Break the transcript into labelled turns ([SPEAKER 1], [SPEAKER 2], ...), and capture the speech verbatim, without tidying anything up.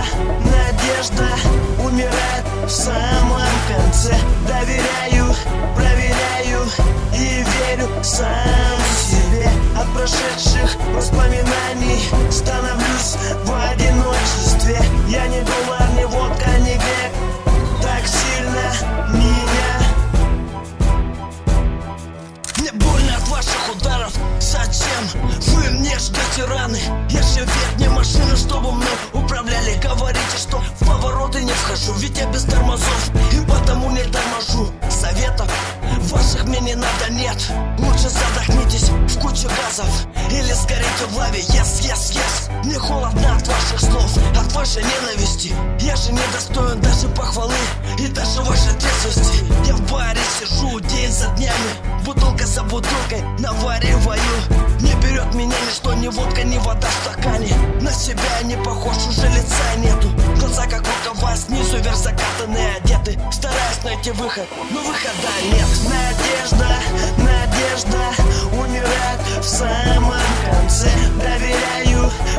[SPEAKER 1] надежда умирает в самом конце. Доверяю, проверяю и верю сам себе. От прошедших воспоминаний становлюсь в одиночестве. Я не доллар, не водка, не грех, так сильно меня. Мне больно от ваших ударов. Зачем вы мне ждете раны? Я же ведь не машина, чтобы мной управляли. Говорите, что в повороты не вхожу, ведь я без тормозов и потому не торможу. Советов ваших мне не надо, нет. Лучше задохнитесь в куче газов или сгорите в лаве. Yes, yes, yes. Мне холодно от ваших слов, от вашей ненависти. Я же не достоин даже похвалы и даже вашей трезвости. Я в баре сижу день за днями, бутылка за бутылкой навариваю. Не берет меня ничто, ни водка, ни вода в стакане. На себя я не похож, уже лица нету. Глаза как рукава, снизу вверх закатанные, одеты. Стараюсь найти выход, но выхода нет. Надежда, надежда умирает в самом конце. Доверяю,